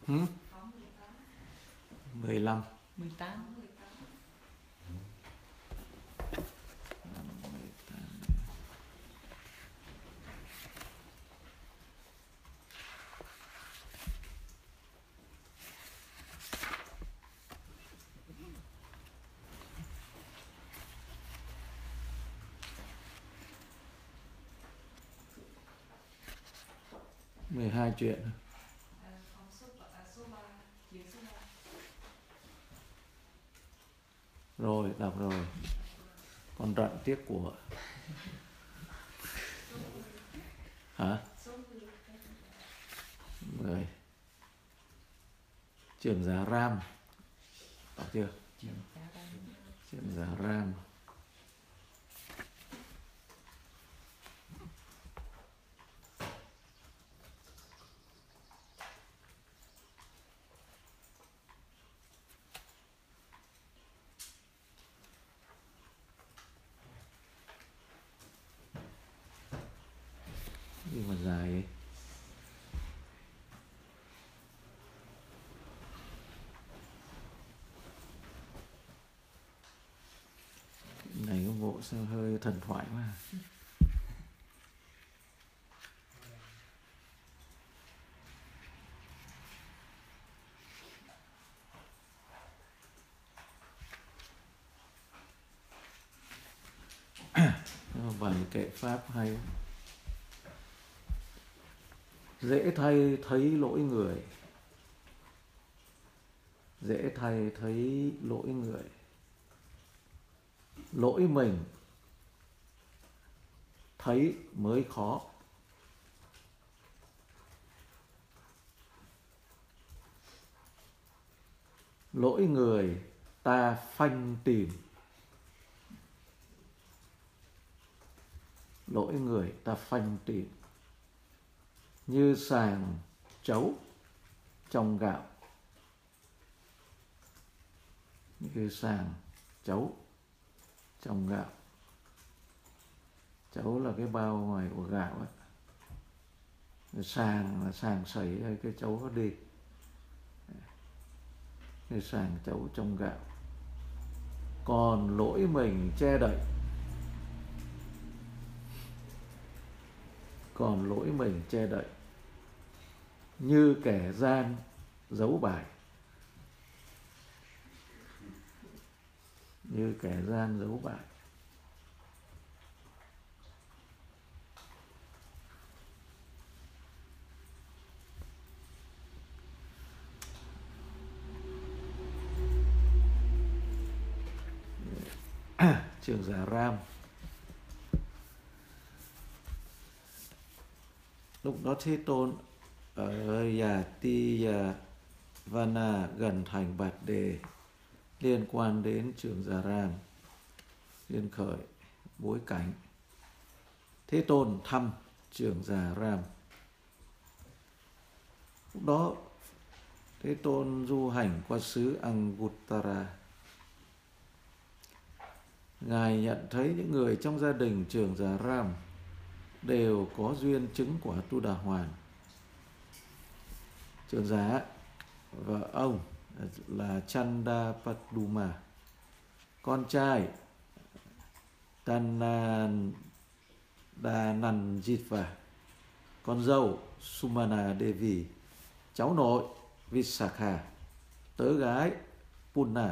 15. 18. 12 chuyện. Rồi, đọc rồi. Còn đoạn tiếp của hả? 10. Trưởng giả Ram. Đọc chưa? Trưởng giả Ram. gì mà dài ấy. Cái này có bộ sao hơi thần thoại quá. Bài kệ pháp hay. Dễ thay thấy lỗi người. Dễ thay thấy lỗi người. Lỗi mình thấy mới khó. Lỗi người ta phanh tìm. Lỗi người ta phanh tìm. Như sàng chấu trong gạo. Như sàng chấu trong gạo. Chấu là cái bao ngoài của gạo ấy. Sàng là sàng sấy cái chấu nó đi. Như sàng chấu trong gạo. Còn lỗi mình che đậy. Còn lỗi mình che đậy. Như kẻ gian giấu bài. Như kẻ gian giấu bài. Trưởng giả Ram. Lúc đó Thế Tôn ở Yatiyavana gần thành Bạch Đề liên quan đến trưởng giả Ram. Liên khởi bối cảnh. Thế Tôn thăm trưởng giả Ram. Lúc đó Thế Tôn du hành qua xứ Anguttara. Ngài nhận thấy những người trong gia đình trưởng giả Ram đều có duyên chứng quả Tu Đà Hoàn. Trưởng giả và ông là Chandapaduma, con trai Tanandananjitva, con dâu Sumana Devi, cháu nội Visakha, tớ gái Punna.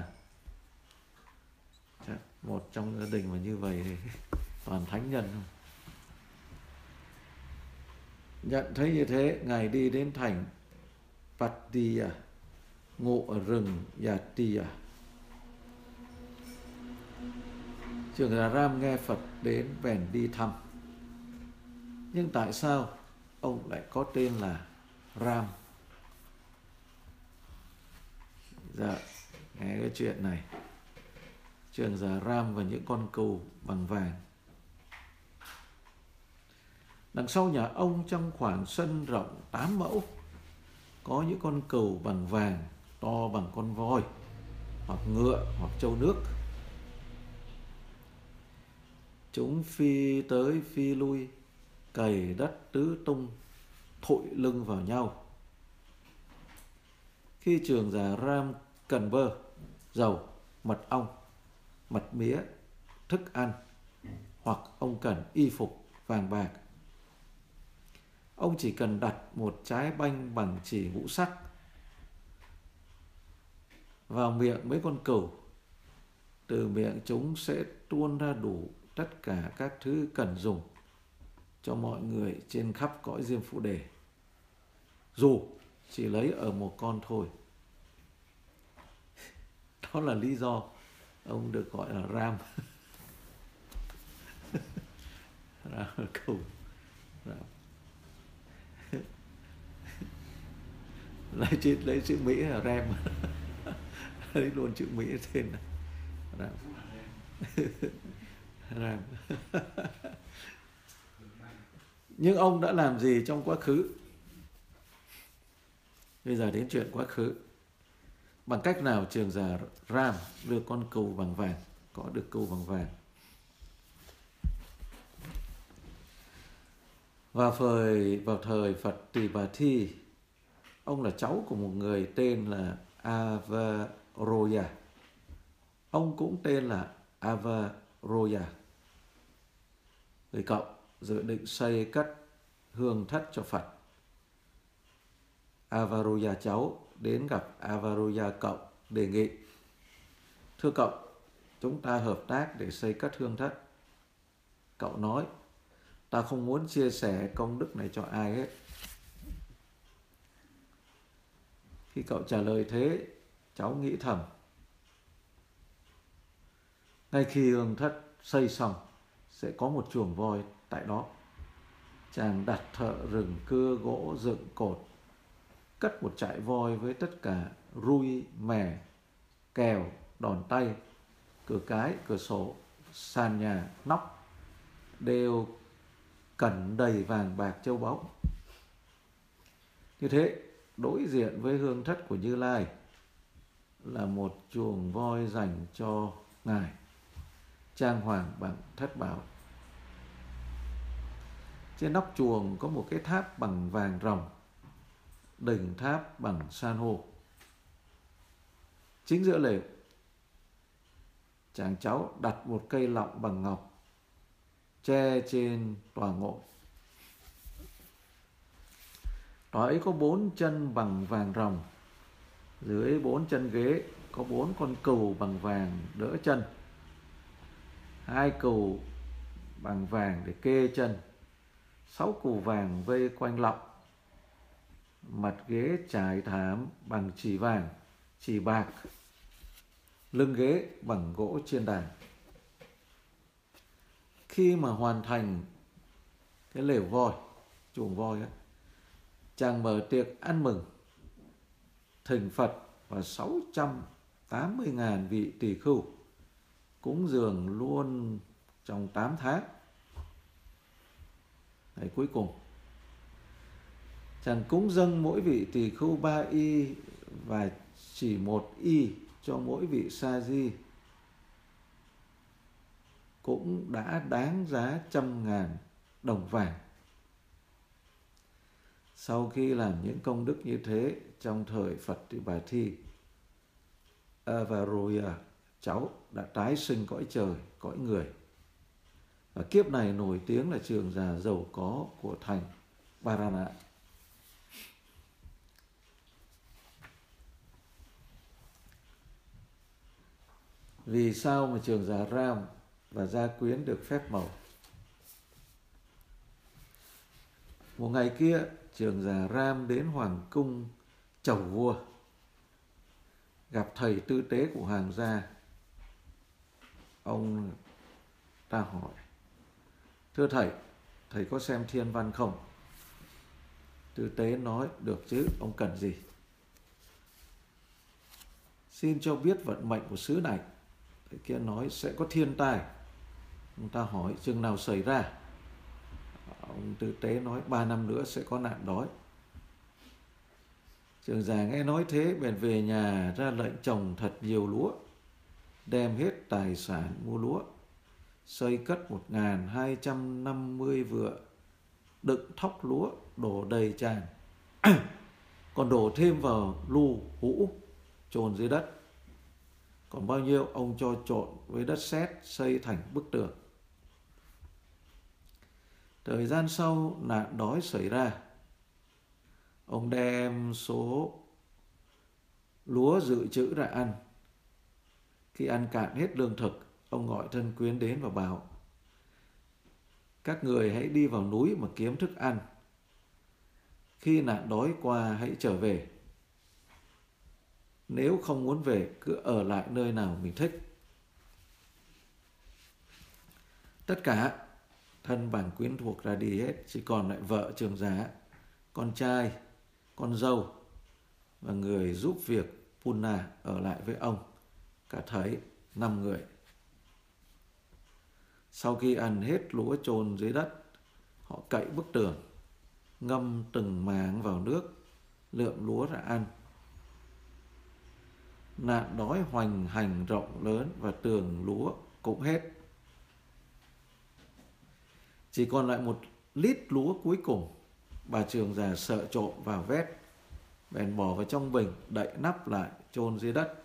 Một trong gia đình mà như vậy thì toàn thánh nhân không? Nhận thấy như thế, Ngài đi đến thành Pattiya, ngụ ở rừng Yatiya. Trưởng giả Ram nghe Phật đến bèn đi thăm. Nhưng tại sao ông lại có tên là Ram? Dạ, nghe cái chuyện này. Trưởng giả Ram và những con cừu bằng vàng. Đằng sau nhà ông trong khoảng sân rộng 8 mẫu có những con cừu bằng vàng to bằng con voi, hoặc ngựa, hoặc trâu nước. Chúng phi tới phi lui, cày đất tứ tung, thụi lưng vào nhau. Khi trưởng giả Ram cần bơ, dầu, mật ong, mật mía, thức ăn, hoặc ông cần y phục, vàng bạc, ông chỉ cần đặt một trái banh bằng chỉ ngũ sắc vào miệng mấy con cừu. Từ miệng chúng sẽ tuôn ra đủ tất cả các thứ cần dùng cho mọi người trên khắp cõi Diêm Phù Đề, dù chỉ lấy ở một con thôi. Đó là lý do ông được gọi là Ram. Ram là cừu. Ram. lấy chữ Mỹ là Ram. Lấy luôn chữ Mỹ tên này. Ram. Ram. Nhưng ông đã làm gì trong quá khứ? Bây giờ đến chuyện quá khứ. Bằng cách nào trưởng giả Ram được con cừu bằng vàng, có được cừu bằng vàng? Vào thời Phật Tỳ Bà Thi, ông là cháu của một người tên là Avaroya. Ông cũng tên là Avaroya. Người cậu dự định xây cất hương thất cho Phật. Avaroya cháu đến gặp Avaroya cậu, đề nghị: thưa cậu, chúng ta hợp tác để xây cất hương thất. Cậu nói: ta không muốn chia sẻ công đức này cho ai hết. Khi cậu trả lời thế, cháu nghĩ thầm: ngay khi hương thất xây xong, sẽ có một chuồng voi tại đó. Chàng đặt thợ rừng cưa gỗ dựng cột, cất một trại voi với tất cả rui, mè, kèo, đòn tay, cửa cái, cửa sổ, sàn nhà, nóc đều cẩn đầy vàng bạc châu báu. Như thế, đối diện với hương thất của Như Lai là một chuồng voi dành cho Ngài, trang hoàng bằng thất bảo. Trên nóc chuồng có một cái tháp bằng vàng ròng, đỉnh tháp bằng san hô. Chính giữa lều, chàng cháu đặt một cây lọng bằng ngọc che trên tòa ngộ. Tòa ấy có 4 chân bằng vàng ròng. Dưới 4 chân ghế có 4 con cừu bằng vàng đỡ chân, 2 cừu bằng vàng để kê chân, 6 cừu vàng vây quanh lọng. Mặt ghế trải thảm bằng chỉ vàng, chỉ bạc, lưng ghế bằng gỗ chiên đàn. Khi mà hoàn thành cái lều voi, chuồng voi ấy, chàng mở tiệc ăn mừng, thỉnh Phật và 680.000 vị tỳ khưu, cúng dường luôn trong 8 tháng. Ngày cuối cùng, chàng cúng dâng mỗi vị tỳ khưu 3 y và chỉ 1 y cho mỗi vị sa di, cũng đã đáng giá 100.000 đồng vàng. Sau khi làm những công đức như thế trong thời Phật Tỳ Bà Thi, Avaroya cháu đã tái sinh cõi trời, cõi người, và kiếp này nổi tiếng là trưởng giả giàu có của thành Barana. Vì sao mà trưởng giả Ram và gia quyến được phép màu? Một ngày kia, trưởng giả Ram đến hoàng cung chầu vua, gặp thầy tư tế của hoàng gia. Ông ta hỏi: thưa thầy, thầy có xem thiên văn không? Tư tế nói: được chứ, ông cần gì? Xin cho biết vận mệnh của xứ này. Thầy kia nói: sẽ có thiên tai. Ông ta hỏi: chừng nào xảy ra? Ông tư tế nói: 3 năm nữa sẽ có nạn đói. Trưởng giả nghe nói thế bèn về nhà ra lệnh trồng thật nhiều lúa, đem hết tài sản mua lúa, xây cất 1.250 vựa đựng thóc lúa đổ đầy tràn. còn đổ thêm vào lu hũ chôn dưới đất. Còn bao nhiêu ông cho trộn với đất sét xây thành bức tường. Thời gian sau, nạn đói xảy ra. Ông đem số lúa dự trữ ra ăn. Khi ăn cạn hết lương thực, ông gọi thân quyến đến và bảo: các người hãy đi vào núi mà kiếm thức ăn. Khi nạn đói qua hãy trở về. Nếu không muốn về, cứ ở lại nơi nào mình thích. Tất cả thân bằng quyến thuộc ra đi hết, chỉ còn lại vợ trưởng giả, con trai, con dâu và người giúp việc Punna ở lại với ông, cả thảy 5 người. Sau khi ăn hết lúa chôn dưới đất, họ cậy bức tường, ngâm từng mảng vào nước, lượm lúa ra ăn. Nạn đói hoành hành rộng lớn và tường lúa cũng hết. Chỉ còn lại 1 lít lúa cuối cùng. Bà trưởng già sợ trộm vào vét, bèn bỏ vào trong bình, đậy nắp lại, chôn dưới đất.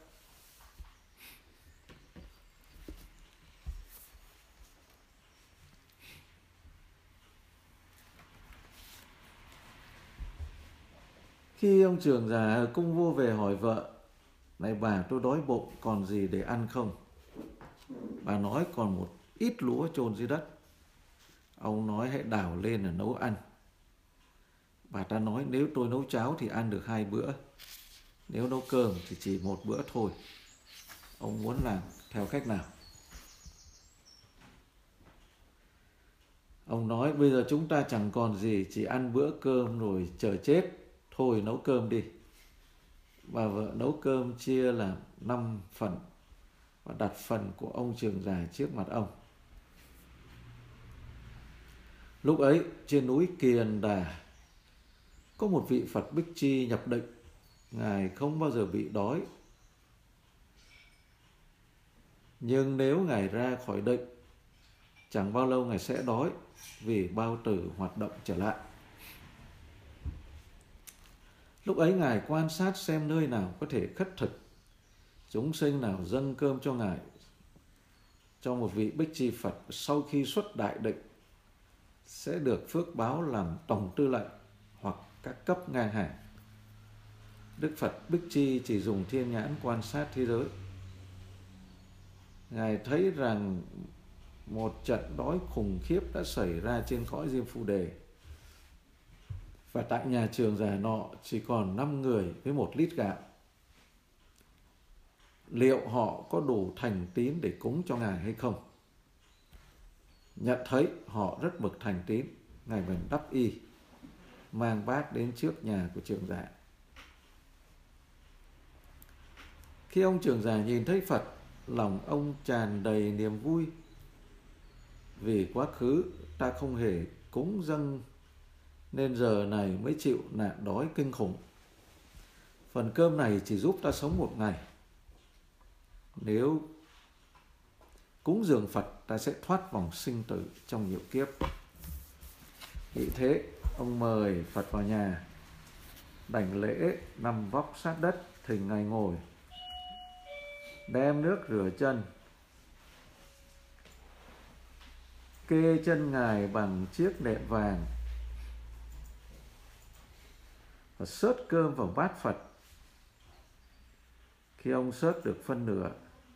Khi ông trưởng già ở cung vua về hỏi vợ: này bà, tôi đói bụng, còn gì để ăn không? Bà nói còn 1 ít lúa chôn dưới đất. Ông nói hãy đào lên và nấu ăn. Bà ta nói nếu tôi nấu cháo thì ăn được 2 bữa. Nếu nấu cơm thì chỉ 1 bữa thôi. Ông muốn làm theo cách nào? Ông nói bây giờ chúng ta chẳng còn gì, chỉ ăn bữa cơm rồi chờ chết. Thôi nấu cơm đi. Bà vợ nấu cơm chia làm 5 phần và đặt phần của ông trưởng già trước mặt ông. Lúc ấy trên núi Kiền Đà có một vị Phật Bích Chi nhập định. Ngài không bao giờ bị đói. Nhưng nếu Ngài ra khỏi định, chẳng bao lâu Ngài sẽ đói vì bao tử hoạt động trở lại. Lúc ấy Ngài quan sát xem nơi nào có thể khất thực, chúng sinh nào dâng cơm cho Ngài, cho một vị Bích Chi Phật sau khi xuất đại định sẽ được phước báo làm tổng tư lệnh hoặc các cấp ngang hàng. Đức Phật Bích Chi chỉ dùng thiên nhãn quan sát thế giới. Ngài thấy rằng một trận đói khủng khiếp đã xảy ra trên cõi Diêm Phù Đề. Và tại nhà trường già nọ chỉ còn 5 người với 1 lít gạo. Liệu họ có đủ thành tín để cúng cho Ngài hay không? Nhận thấy họ rất bậc thành tín, Ngài bèn đắp y, mang bát đến trước nhà của trưởng giả. Khi ông trưởng giả nhìn thấy Phật, lòng ông tràn đầy niềm vui. Vì quá khứ ta không hề cúng dâng nên giờ này mới chịu nạn đói kinh khủng. Phần cơm này chỉ giúp ta sống 1 ngày. Nếu cúng dường Phật, ta sẽ thoát vòng sinh tử trong nhiều kiếp. Vì thế, ông mời Phật vào nhà, đảnh lễ, nằm vóc sát đất, thỉnh Ngài ngồi, đem nước rửa chân, kê chân Ngài bằng chiếc nệm vàng và xớt cơm vào bát Phật. Khi ông xớt được phân nửa,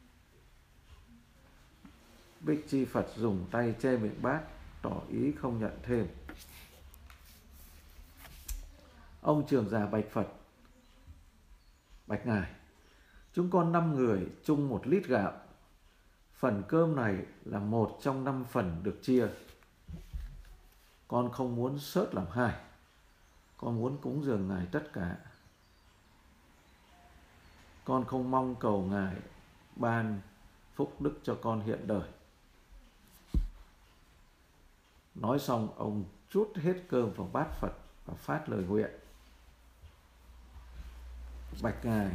Bích Chi Phật dùng tay che miệng bát, tỏ ý không nhận thêm. Ông trưởng giả bạch Phật: bạch Ngài, chúng con 5 người chung 1 lít gạo. Phần cơm này là 1 trong 5 phần được chia. Con không muốn xớt làm 2. Con muốn cúng dường Ngài tất cả. Con không mong cầu Ngài ban phúc đức cho con hiện đời. Nói xong, ông trút hết cơm vào bát Phật và phát lời nguyện: bạch Ngài,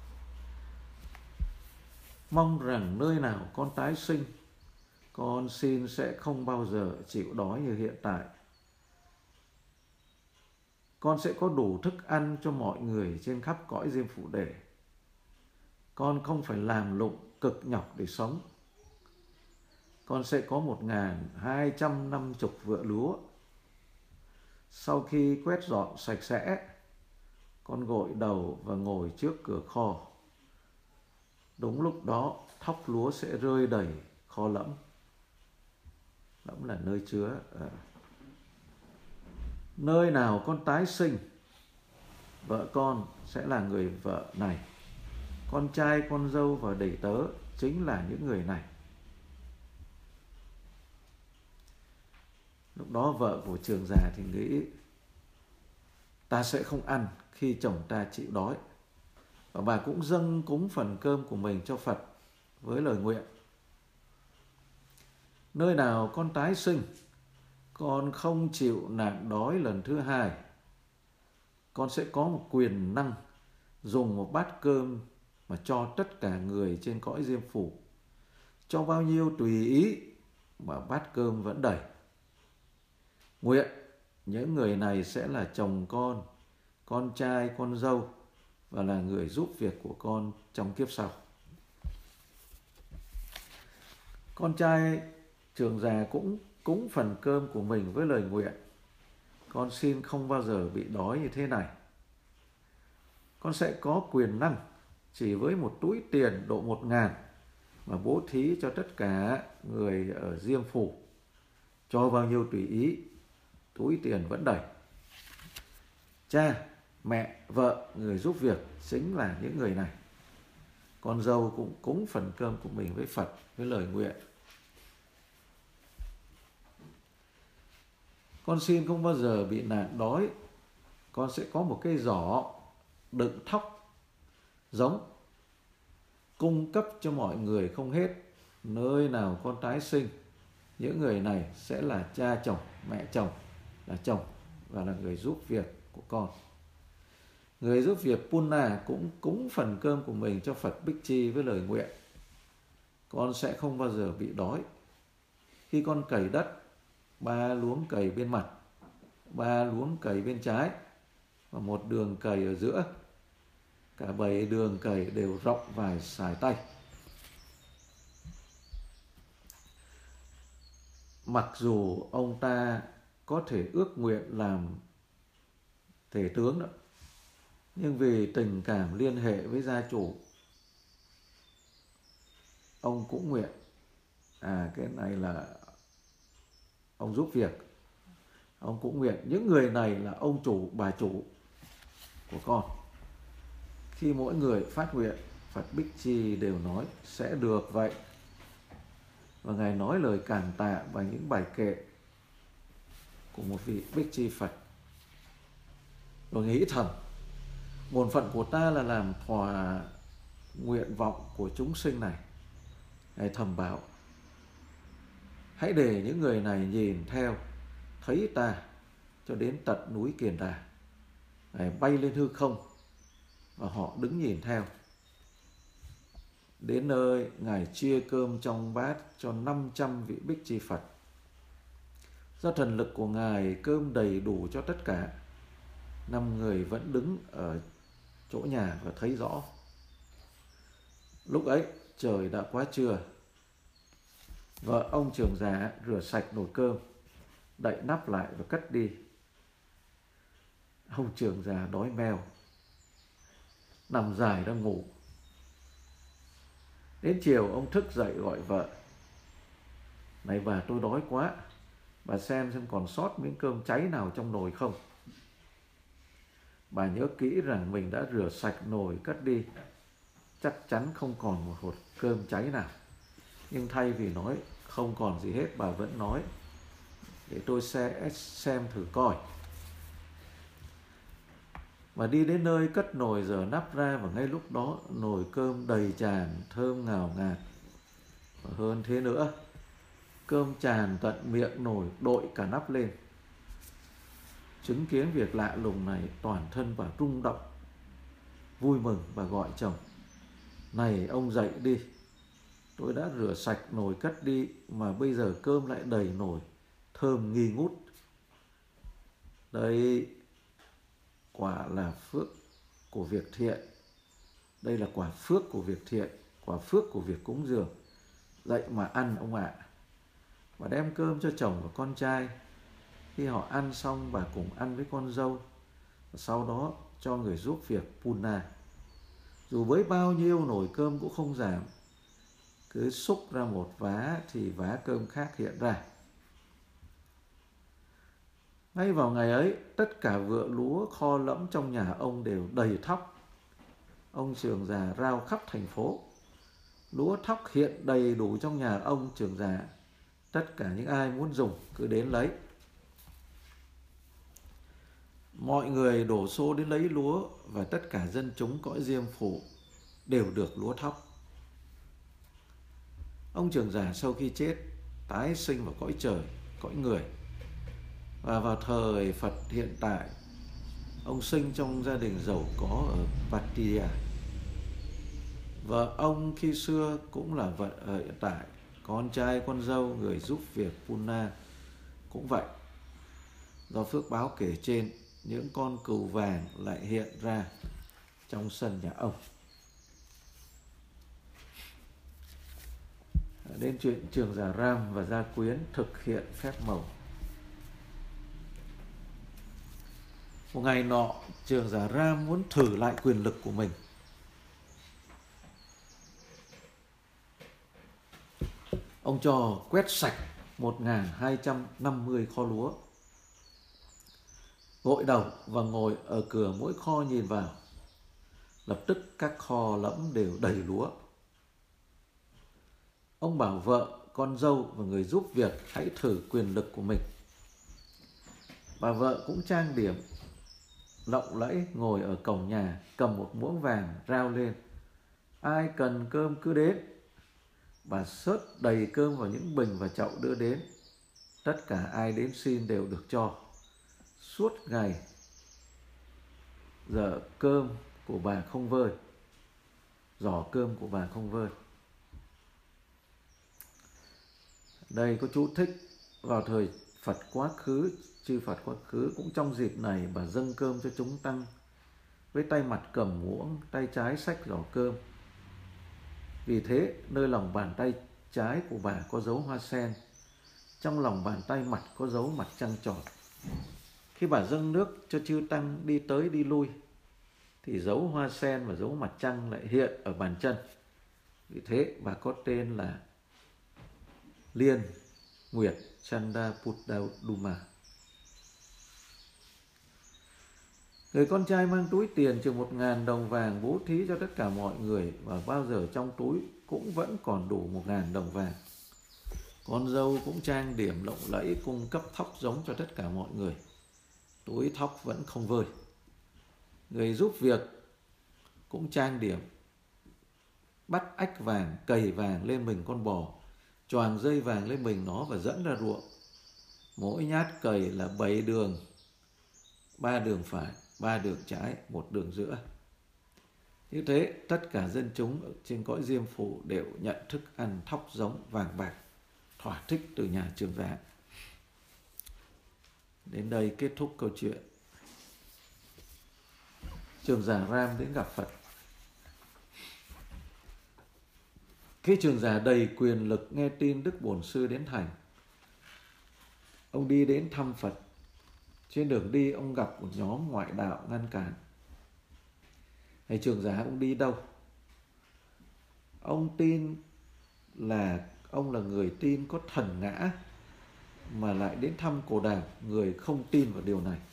mong rằng nơi nào con tái sinh, con xin sẽ không bao giờ chịu đói như hiện tại. con sẽ có đủ thức ăn cho mọi người trên khắp cõi Diêm Phù Đề. Con không phải làm lụng cực nhọc để sống. Con sẽ có 1.250 vựa lúa. Sau khi quét dọn sạch sẽ, con gội đầu và ngồi trước cửa kho. Đúng lúc đó, thóc lúa sẽ rơi đầy kho lẫm. Lẫm là nơi chứa. Nơi nào con tái sinh, vợ con sẽ là người vợ này. Con trai, con dâu và đầy tớ chính là những người này. Lúc đó vợ của trưởng già thì nghĩ ta sẽ không ăn khi chồng ta chịu đói. Và bà cũng dâng cúng phần cơm của mình cho Phật với lời nguyện: nơi nào con tái sinh, con không chịu nạn đói lần thứ hai, con sẽ có một quyền năng dùng một bát cơm mà cho tất cả người trên cõi Diêm Phù. Cho bao nhiêu tùy ý mà bát cơm vẫn đầy. Nguyện những người này sẽ là chồng con trai, con dâu và là người giúp việc của con trong kiếp sau. Con trai trưởng già cũng cúng phần cơm của mình với lời nguyện: con xin không bao giờ bị đói như thế này. Con sẽ có quyền năng chỉ với một túi tiền độ 1.000 mà bố thí cho tất cả người ở Diêm Phù. Cho bao nhiêu tùy ý, túi tiền vẫn đầy. Cha, mẹ, vợ, người giúp việc chính là những người này. Con dâu cũng cúng phần cơm của mình với Phật với lời nguyện: con xin không bao giờ bị nạn đói. Con sẽ có một cái giỏ đựng thóc giống, cung cấp cho mọi người không hết. Nơi nào con tái sinh, những người này sẽ là cha chồng, mẹ chồng là chồng và là người giúp việc của con. Người giúp việc Punna cũng cúng phần cơm của mình cho Phật Bích Chi với lời nguyện: con sẽ không bao giờ bị đói. Khi con cày đất, 3 luống cày bên mặt, 3 luống cày bên trái và 1 đường cày ở giữa. Cả 7 đường cày đều rộng vài sải tay. Mặc dù ông ta có thể ước nguyện làm tể tướng đó, nhưng vì tình cảm liên hệ với gia chủ, ông cũng nguyện. Cái này là ông giúp việc. Ông cũng nguyện những người này là ông chủ, bà chủ của con. Khi mỗi người phát nguyện, Phật Bích Chi đều nói sẽ được vậy. Và Ngài nói lời cảm tạ và những bài kệ của một vị Bích Chi Phật. Rồi nghĩ thầm: bổn phận của ta là làm thỏa nguyện vọng của chúng sinh này. Ngài thầm bảo: hãy để những người này nhìn theo, thấy ta cho đến tận núi Kiền Đà. Ngài bay lên hư không và họ đứng nhìn theo. Đến nơi, Ngài chia cơm trong bát cho 500 vị Bích Chi Phật. Do thần lực của Ngài, cơm đầy đủ cho tất cả. 5 người vẫn đứng ở chỗ nhà và thấy rõ. Lúc ấy, trời đã quá trưa. Vợ ông trưởng già rửa sạch nồi cơm, đậy nắp lại và cất đi. Ông trưởng già đói meo, nằm dài đang ngủ. Đến chiều, ông thức dậy gọi vợ: này bà, tôi đói quá, bà xem còn sót miếng cơm cháy nào trong nồi không. Bà nhớ kỹ rằng mình đã rửa sạch nồi cất đi, chắc chắn không còn một hột cơm cháy nào. Nhưng thay vì nói không còn gì hết, bà vẫn nói: để tôi sẽ xem thử coi. Và đi đến nơi cất nồi dở nắp ra, và ngay lúc đó nồi cơm đầy tràn, thơm ngào ngạt. Và hơn thế nữa, cơm tràn tận miệng nồi, đội cả nắp lên. Chứng kiến việc lạ lùng này, toàn thân bà rung động, vui mừng và gọi chồng: này ông dậy đi, tôi đã rửa sạch nồi cất đi mà bây giờ cơm lại đầy nồi, thơm nghi ngút. Đây, quả là phước của việc thiện. Đây là quả phước của việc thiện, quả phước của việc cúng dường. Dậy mà ăn ông ạ. Và đem cơm cho chồng và con trai. Khi họ ăn xong, bà cùng ăn với con dâu. Và sau đó cho người giúp việc Puna. Dù với bao nhiêu nồi cơm cũng không giảm. Cứ xúc ra một vá thì vá cơm khác hiện ra. Ngay vào ngày ấy, tất cả vựa lúa kho lẫm trong nhà ông đều đầy thóc. Ông Trường già rao khắp thành phố. Lúa thóc hiện đầy đủ trong nhà ông Trường già. Tất cả những ai muốn dùng cứ đến lấy. Mọi người đổ xô đến lấy lúa và tất cả dân chúng cõi Diêm Phủ đều được lúa thóc. Ông Trường già sau khi chết tái sinh vào cõi trời, cõi người. Và vào thời Phật hiện tại, ông sinh trong gia đình giàu có ở Pattaya. Vợ ông khi xưa cũng là vợ ở hiện tại. Con trai, con dâu, người giúp việc Puna cũng vậy. Do phước báo kể trên, những con cừu vàng lại hiện ra trong sân nhà ông. Đến chuyện Trường Già Ram và Gia Quyến thực hiện phép màu. Một ngày nọ, Trường Già Ram muốn thử lại quyền lực của mình. Ông cho quét sạch 1.250 kho lúa. Gội đầu và ngồi ở cửa mỗi kho nhìn vào. Lập tức các kho lẫm đều đầy lúa. Ông bảo vợ, con dâu và người giúp việc hãy thử quyền lực của mình. Bà vợ cũng trang điểm lộng lẫy ngồi ở cổng nhà, cầm một muỗng vàng rao lên: ai cần cơm cứ đến. Bà xớt đầy cơm vào những bình và chậu đưa đến. Tất cả ai đến xin đều được cho. Suốt ngày giờ cơm của bà không vơi, giỏ cơm của bà không vơi. Đây có chú thích: vào thời Phật quá khứ, chư Phật quá khứ cũng trong dịp này bà dâng cơm cho chúng tăng, với tay mặt cầm muỗng, tay trái xách giỏ cơm. Vì thế nơi lòng bàn tay trái của bà có dấu hoa sen, trong lòng bàn tay mặt có dấu mặt trăng tròn. Khi bà dâng nước cho chư tăng đi tới đi lui thì dấu hoa sen và dấu mặt trăng lại hiện ở bàn chân. Vì thế bà có tên là Liên Nguyệt Chanda Puddaduma. Người con trai mang túi tiền chừng 1.000 đồng vàng bố thí cho tất cả mọi người, và bao giờ trong túi cũng vẫn còn đủ 1.000 đồng vàng. Con dâu cũng trang điểm lộng lẫy cung cấp thóc giống cho tất cả mọi người. Túi thóc vẫn không vơi. Người giúp việc cũng trang điểm, bắt ách vàng, cầy vàng lên mình con bò, choàng dây vàng lên mình nó và dẫn ra ruộng. Mỗi nhát cầy là 7 đường, 3 đường phải, 3 đường trái, 1 đường giữa. Như thế, tất cả dân chúng trên cõi Diêm Phủ đều nhận thức ăn thóc giống vàng bạc, thỏa thích từ nhà Trường Già. Đến đây kết thúc câu chuyện. Trường Già Ram đến gặp Phật. Khi Trường Già đầy quyền lực nghe tin Đức Bổn Sư đến thành, ông đi đến thăm Phật. Trên đường đi ông gặp một nhóm ngoại đạo ngăn cản. Thầy Trường Già ông đi đâu? Ông tin là ông là người tin có thần ngã mà lại đến thăm Cồ Đàm, người không tin vào điều này.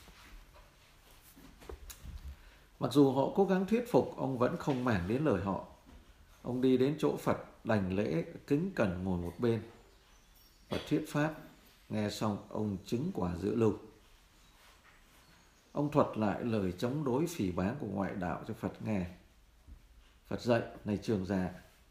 Mặc dù họ cố gắng thuyết phục, ông vẫn không màng đến lời họ. Ông đi đến chỗ Phật, đảnh lễ, kính cẩn ngồi một bên. Phật thuyết pháp, nghe xong ông chứng quả dự lưu. Ông thuật lại lời chống đối phỉ báng của ngoại đạo cho Phật nghe. Phật dạy: này Trường Già,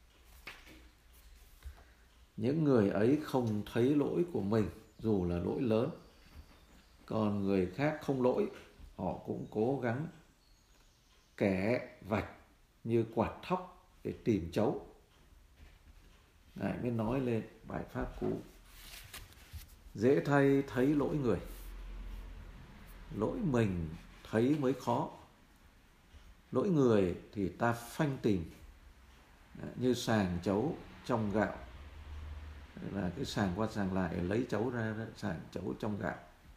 những người ấy không thấy lỗi của mình dù là lỗi lớn. Còn người khác không lỗi, họ cũng cố gắng kẻ vạch như quạt thóc để tìm chấu. Ngài mới nói lên bài pháp cũ: dễ thay thấy lỗi người, lỗi mình thấy mới khó. Lỗi người thì ta phanh tìm, như sàng chấu trong gạo, là cái sàng qua sàng lại lấy chấu ra, sàng chấu trong gạo.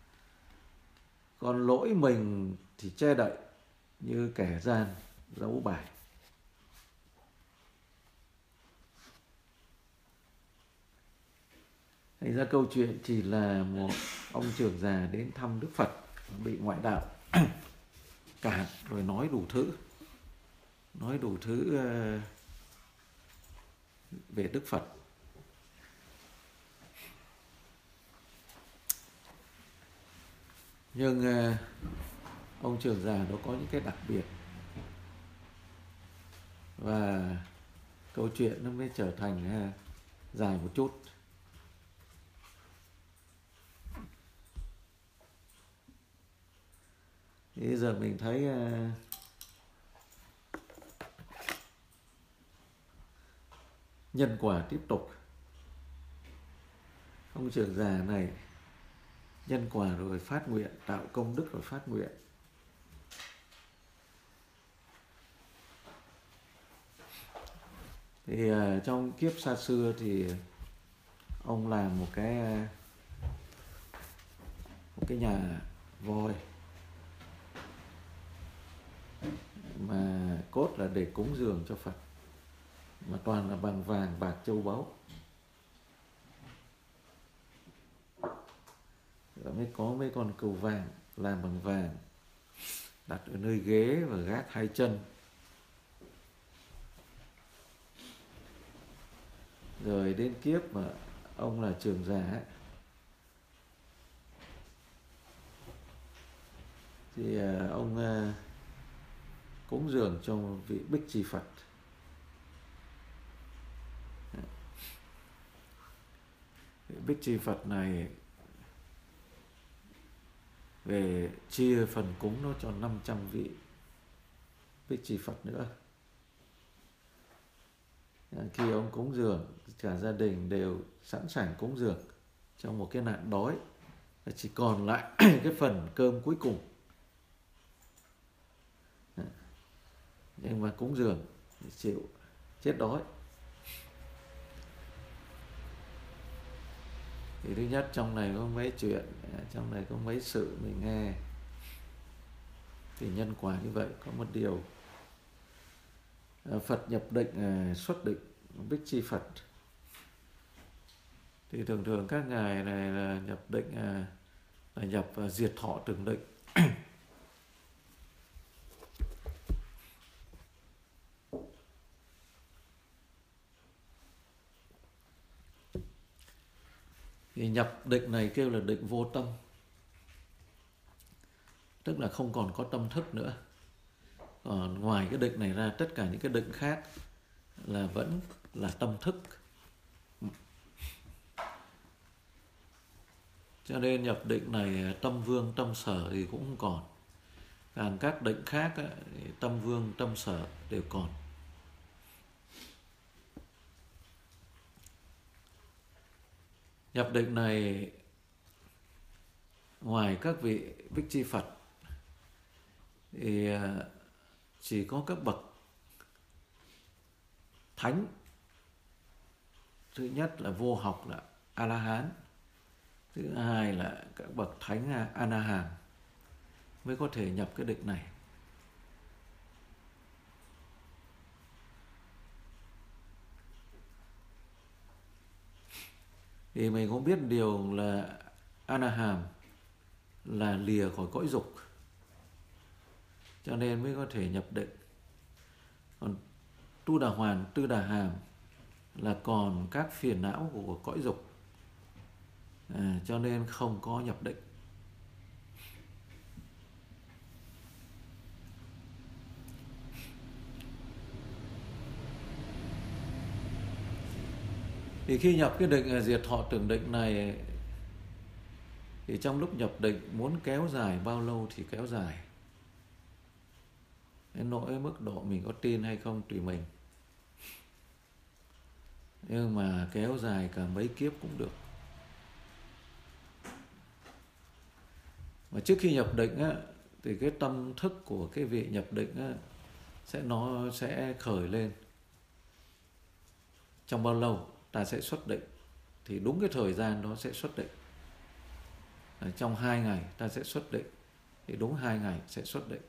Còn lỗi mình thì che đậy, như kẻ gian giấu bài. Thành ra câu chuyện chỉ là một ông trưởng già đến thăm Đức Phật, bị ngoại đạo cản, rồi nói đủ thứ về Đức Phật. Nhưng ông trưởng già nó có những cái đặc biệt, và câu chuyện nó mới trở thành dài một chút. Thì bây giờ mình thấy nhân quả tiếp tục. Ông trưởng già này nhân quả rồi phát nguyện, tạo công đức rồi phát nguyện. Thì trong kiếp xa xưa thì ông làm một cái nhà voi, mà cốt là để cúng dường cho Phật, mà toàn là bằng vàng bạc châu báu. Rồi mới có mấy con cừu vàng làm bằng vàng, đặt ở nơi ghế và gác hai chân. Rồi đến kiếp mà ông là trưởng giả ấy, thì ông cúng dường cho vị Bích Chi Phật. Vị Bích Chi Phật này về chia phần cúng nó cho 500 vị Bích Chi Phật nữa. Khi ông cúng dường, cả gia đình đều sẵn sàng cúng dường trong một cái nạn đói, chỉ còn lại cái phần cơm cuối cùng. Nhưng mà cúng dường chịu chết đói. Thì thứ nhất, trong này có mấy chuyện, trong này có mấy sự mình nghe. Thì nhân quả như vậy. Có một điều, Phật nhập định, xuất định Bích Chi Phật. Thì thường thường các ngài này là nhập định, là nhập diệt thọ tưởng định. Thì nhập định này kêu là định vô tâm, tức là không còn có tâm thức nữa. Còn ngoài cái định này ra, tất cả những cái định khác là vẫn là tâm thức. Cho nên nhập định này tâm vương tâm sở thì cũng không còn. Còn các định khác thì tâm vương tâm sở đều còn. Nhập định này, ngoài các vị Bích Chi Phật thì chỉ có các bậc thánh. Thứ nhất là vô học là A-la-hán. Thứ hai là các bậc thánh A-na-hàm mới có thể nhập cái định này. Thì mình cũng biết điều là A-na-hàm là lìa khỏi cõi dục, cho nên mới có thể nhập định. Còn Tu Đà Hoàn, Tư Đà Hàm là còn các phiền não của cõi dục, cho nên không có nhập định. Thì khi nhập cái định diệt thọ tưởng định này, thì trong lúc nhập định muốn kéo dài bao lâu thì kéo dài. Đến nỗi mức độ mình có tin hay không tùy mình. Nhưng mà kéo dài cả mấy kiếp cũng được. Mà trước khi nhập định á, thì cái tâm thức của cái vị nhập định á, nó sẽ khởi lên. Trong bao lâu ta sẽ xuất định, thì đúng cái thời gian đó sẽ xuất định. Trong 2 ngày ta sẽ xuất định, thì đúng 2 ngày sẽ xuất định.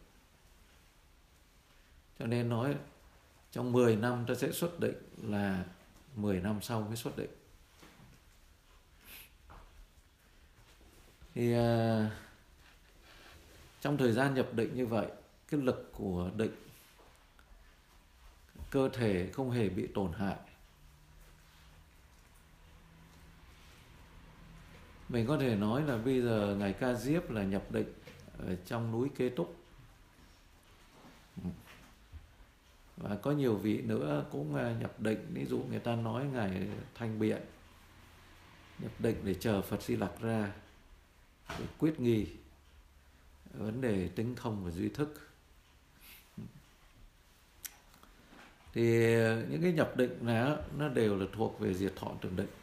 Cho nên nói trong 10 năm ta sẽ xuất định là 10 năm sau mới xuất định. Thì trong thời gian nhập định như vậy, cái lực của định, cơ thể không hề bị tổn hại. Mình có thể nói là bây giờ Ngài Ca Diếp là nhập định ở trong núi Kế Túc. Và có nhiều vị nữa cũng nhập định. Ví dụ người ta nói Ngài Thanh Biện nhập định để chờ Phật Di Lặc ra để quyết nghi vấn đề tính không và duy thức. Thì những cái nhập định này nó đều là thuộc về diệt thọ tưởng định.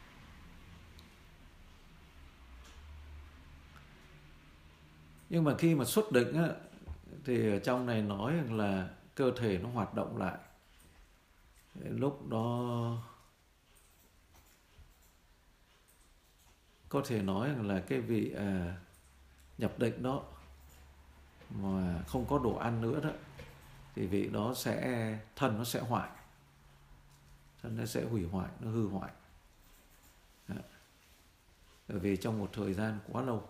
Nhưng mà khi mà xuất định á, thì ở trong này nói là cơ thể nó hoạt động lại. Lúc đó có thể nói là cái vị nhập định đó mà không có đồ ăn nữa đó, thì vị đó thân nó sẽ hoại, thân nó sẽ hủy hoại, nó hư hoại. Bởi vì trong một thời gian quá lâu.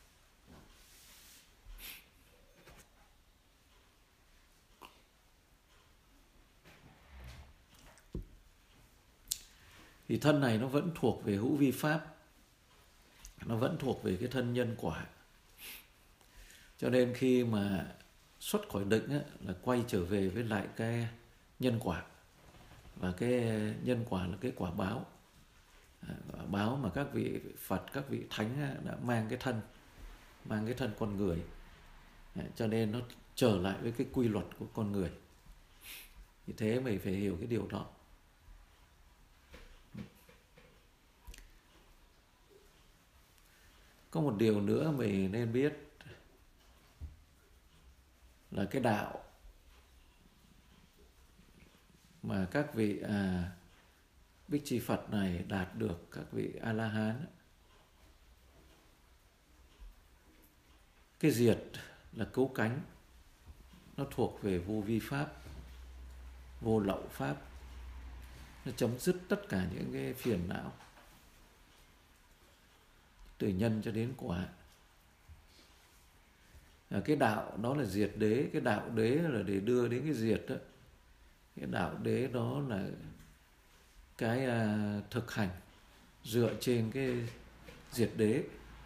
Thì thân này nó vẫn thuộc về hữu vi pháp, nó vẫn thuộc về cái thân nhân quả. Cho nên khi mà xuất khỏi định á, là quay trở về với lại cái nhân quả. Và cái nhân quả là cái quả báo. Quả báo mà các vị Phật, các vị Thánh á, đã mang cái thân con người. Cho nên nó trở lại với cái quy luật của con người. Vì thế mình phải hiểu cái điều đó. Có một điều nữa mình nên biết là cái đạo mà các vị Bích Chi Phật này đạt được, các vị A-la-hán, cái diệt là cứu cánh, nó thuộc về vô vi pháp, vô lậu pháp, nó chấm dứt tất cả những cái phiền não từ nhân cho đến quả. Cái đạo đó là diệt đế. Cái đạo đế là để đưa đến cái diệt đó. Cái đạo đế đó là cái thực hành dựa trên cái diệt đế.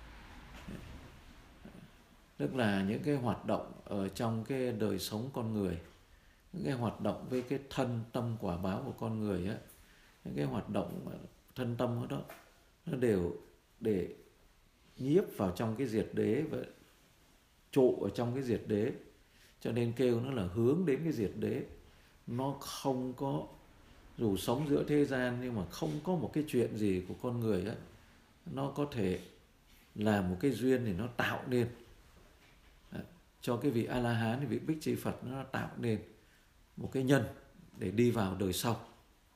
Tức là những cái hoạt động ở trong cái đời sống con người, những cái hoạt động với cái thân tâm quả báo của con người á, những cái hoạt động thân tâm đó nó đều để nhiếp vào trong cái diệt đế và trụ ở trong cái diệt đế. Cho nên kêu nó là hướng đến cái diệt đế. Nó không có, dù sống giữa thế gian nhưng mà không có một cái chuyện gì của con người á, nó có thể là một cái duyên thì nó tạo nên cho cái vị A-la-hán, cái vị Bích Chi Phật, nó tạo nên một cái nhân để đi vào đời sau.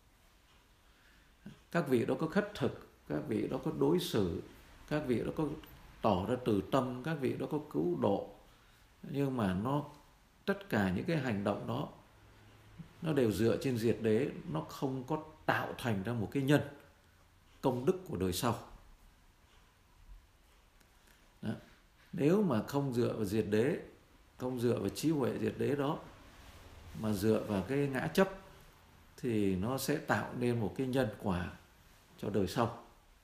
Các vị đó có khất thực, các vị đó có đối xử, các vị đó có tỏ ra từ tâm, các vị đó có cứu độ. Nhưng mà tất cả những cái hành động đó nó đều dựa trên diệt đế, nó không có tạo thành ra một cái nhân công đức của đời sau. Đó. Nếu mà không dựa vào diệt đế, không dựa vào trí huệ diệt đế đó, mà dựa vào cái ngã chấp, thì nó sẽ tạo nên một cái nhân quả cho đời sau.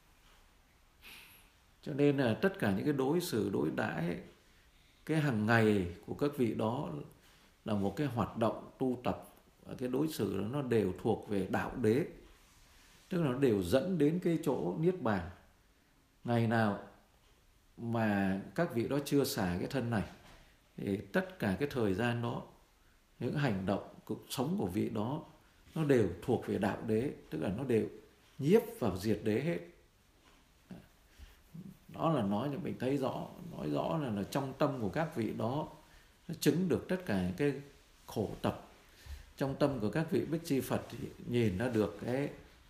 Cho nên là tất cả những cái đối xử, đối đãi, cái hàng ngày của các vị đó là một cái hoạt động tu tập. Và cái đối xử đó nó đều thuộc về đạo đế. Tức là nó đều dẫn đến cái chỗ niết bàn. Ngày nào mà các vị đó chưa xả cái thân này, thì tất cả cái thời gian đó, những hành động, cuộc sống của vị đó nó đều thuộc về đạo đế. Tức là nó đều nhiếp vào diệt đế hết. Đó là nói cho mình thấy rõ, nói rõ là trong tâm của các vị đó nó chứng được tất cả cái khổ tập. Trong tâm của các vị Bích Chi Phật thì nhìn ra được cái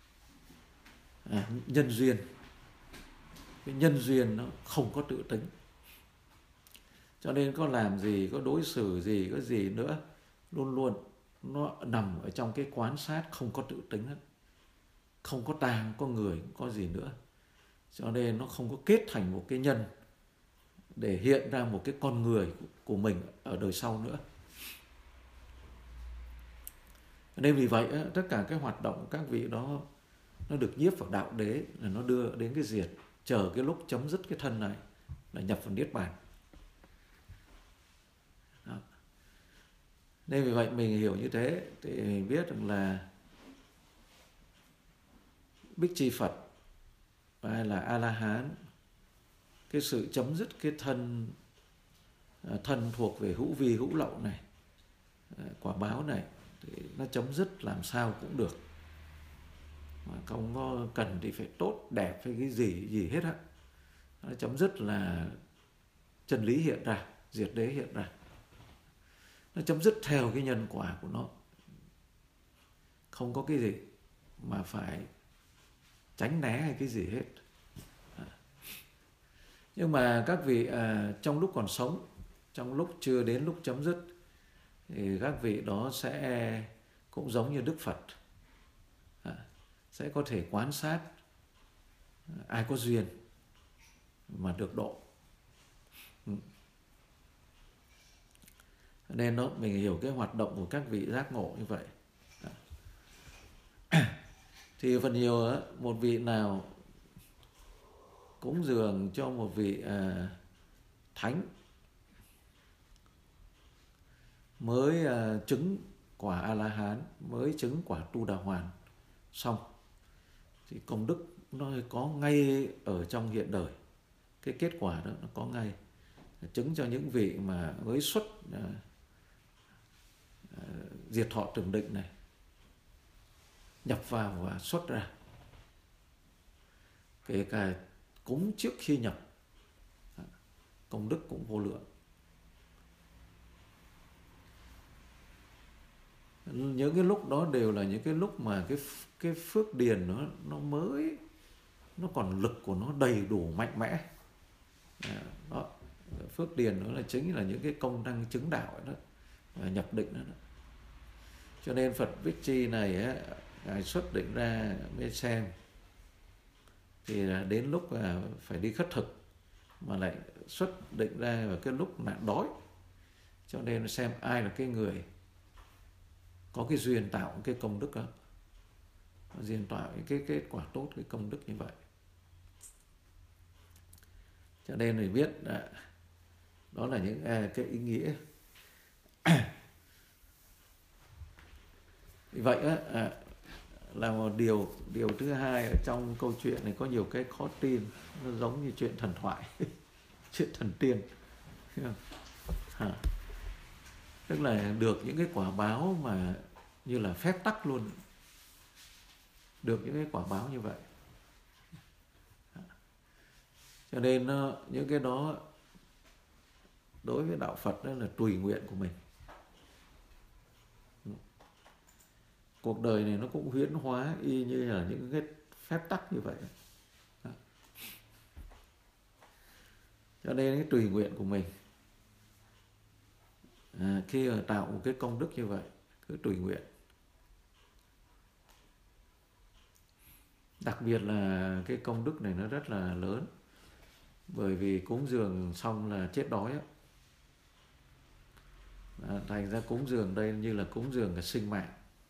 nhân duyên. Cái nhân duyên nó không có tự tính. Cho nên có làm gì, có đối xử gì, có gì nữa, luôn luôn nó nằm ở trong cái quan sát không có tự tính hết. Không có ta, không có người, không có gì nữa. Cho nên nó không có kết thành một cái nhân để hiện ra một cái con người của mình ở đời sau nữa. Nên vì vậy tất cả cái hoạt động các vị đó nó được nhiếp vào đạo đế, là nó đưa đến cái diệt, chờ cái lúc chấm dứt cái thân này là nhập vào niết bàn. Đó. Nên vì vậy mình hiểu như thế thì mình biết rằng là Bích Chi Phật hay là A-la-hán, cái sự chấm dứt cái thân thuộc về hữu vi hữu lậu này, quả báo này, thì nó chấm dứt làm sao cũng được, mà không có cần thì phải tốt đẹp hay cái gì hết á. Nó chấm dứt là chân lý hiện ra, diệt đế hiện ra. Nó chấm dứt theo cái nhân quả của nó, không có cái gì mà phải tránh né hay cái gì hết. Nhưng mà các vị trong lúc còn sống, trong lúc chưa đến lúc chấm dứt, thì các vị đó sẽ cũng giống như Đức Phật, sẽ có thể quan sát ai có duyên mà được độ. Nên đó, mình hiểu cái hoạt động của các vị giác ngộ như vậy. Thì phần nhiều một vị nào cúng dường cho một vị thánh mới chứng quả A-la-hán, mới chứng quả Tu Đà Hoàn xong, thì công đức nó có ngay ở trong hiện đời. Cái kết quả đó nó có ngay. Chứng cho những vị mà mới xuất diệt thọ trường định này, nhập vào và xuất ra. Kể cả cúng trước khi nhập, công đức cũng vô lượng. Những cái lúc đó đều là những cái lúc mà cái phước điền nó mới, nó còn lực của nó đầy đủ mạnh mẽ. Đó, phước điền đó là chính là những cái công năng chứng đạo đó, nhập định đó. Cho nên Phật Bích Chi này Ngài xuất định ra mới xem, thì là đến lúc phải đi khất thực mà lại xuất định ra vào cái lúc nạn đói. Cho nên xem ai là cái người có cái duyên tạo cái công đức đó, duyên tạo cái kết quả tốt, cái công đức như vậy. Cho nên mình biết đó là những cái ý nghĩa. Vì vậy là một điều thứ hai, ở trong câu chuyện này có nhiều cái khó tin, nó giống như chuyện thần thoại, chuyện thần tiên. Tức là được những cái quả báo mà như là phép tắc luôn, được những cái quả báo như vậy. Cho nên những cái đó đối với đạo Phật đó là tùy nguyện của mình. Cuộc đời này nó cũng huyễn hóa y như là những cái phép tắc như vậy. Cho nên cái tùy nguyện của mình, khi tạo một cái công đức như vậy, cứ tùy nguyện. Đặc biệt là cái công đức này nó rất là lớn, bởi vì cúng dường xong là chết đói á. Thành ra cúng dường đây như là cúng dường cả sinh mạng.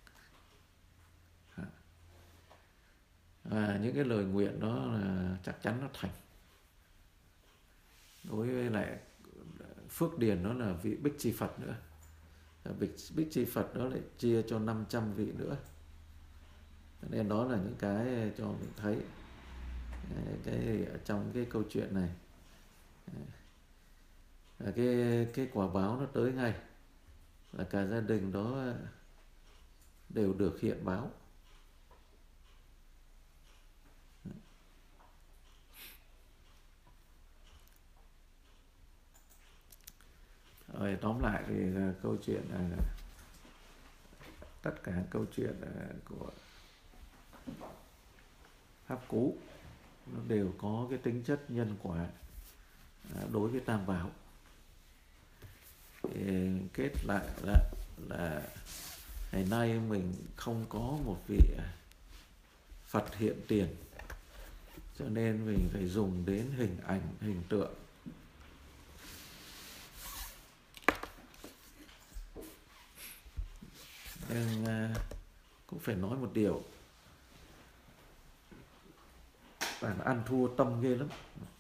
Và những cái lời nguyện đó là chắc chắn nó thành. Đối với lại phước điền đó là vị Bích Chi Phật nữa. Bích Chi Phật đó lại chia cho 500 vị nữa. Nên đó là những cái cho mình thấy cái ở trong cái câu chuyện này, cái quả báo nó tới ngay, là cả gia đình đó đều được hiện báo. Rồi tóm lại thì câu chuyện tất cả câu chuyện của Pháp Cú nó đều có cái tính chất nhân quả đối với Tam Bảo. Thì kết lại là ngày nay mình không có một vị Phật hiện tiền, cho nên mình phải dùng đến hình ảnh, hình tượng. Nhưng cũng phải nói một điều, bạn ăn thua tâm ghê lắm.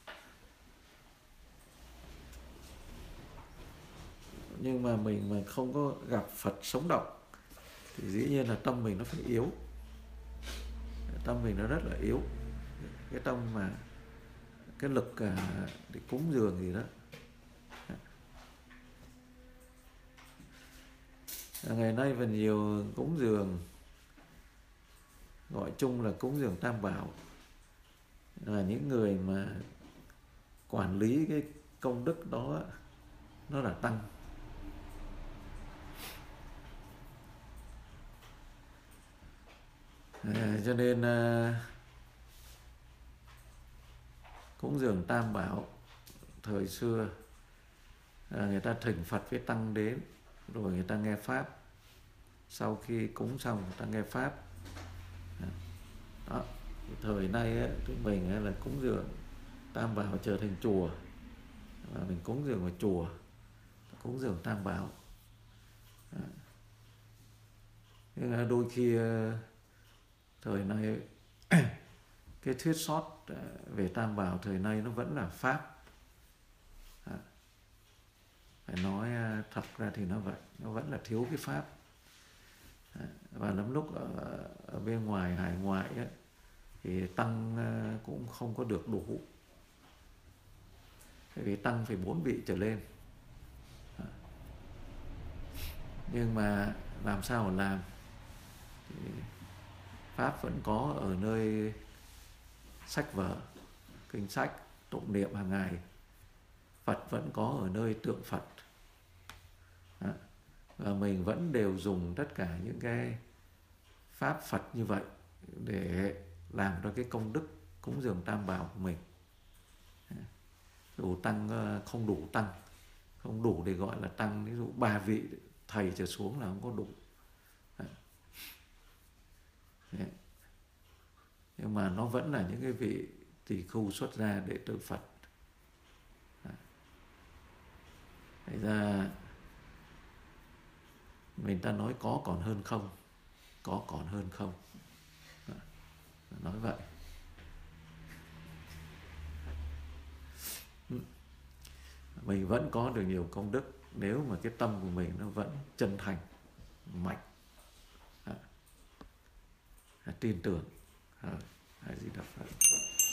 Nhưng mà mình mà không có gặp Phật sống động thì dĩ nhiên là tâm mình nó phải yếu. Tâm mình nó rất là yếu. Cái tâm mà cái lực để cúng dường gì đó. Ngày nay phần nhiều cúng dường, gọi chung là cúng dường Tam Bảo, là những người mà quản lý cái công đức đó nó là tăng. Cho nên cúng dường Tam Bảo thời xưa người ta thỉnh Phật với tăng đến, rồi người ta nghe Pháp. Sau khi cúng xong người ta nghe Pháp. Đó. Thời nay tụi mình là cúng dường Tam Bảo trở thành chùa, và mình cúng dường vào chùa, cúng dường Tam Bảo. Nhưng đôi khi thời nay cái thuyết sót về Tam Bảo thời nay nó vẫn là Pháp. Phải nói thật ra thì nó vậy, nó vẫn là thiếu cái Pháp. Và lắm lúc ở bên ngoài, hải ngoại thì tăng cũng không có được đủ. Tại vì tăng phải 4 vị trở lên. Nhưng mà làm sao mà làm? Thì Pháp vẫn có ở nơi sách vở, kinh sách, tụng niệm hàng ngày. Phật vẫn có ở nơi tượng Phật. Và mình vẫn đều dùng tất cả những cái Pháp Phật như vậy để làm ra cái công đức cúng dường Tam Bảo của mình. Đủ tăng, không đủ tăng, không đủ để gọi là tăng. Ví dụ 3 vị thầy trở xuống là không có đủ. Nhưng mà nó vẫn là những cái vị tỳ khưu xuất gia đệ tử Phật. Thành ra mình ta nói có còn hơn không, có còn hơn không. Nói vậy. Mình vẫn có được nhiều công đức nếu mà cái tâm của mình nó vẫn chân thành, mạnh, tin tưởng. Hay gì đó.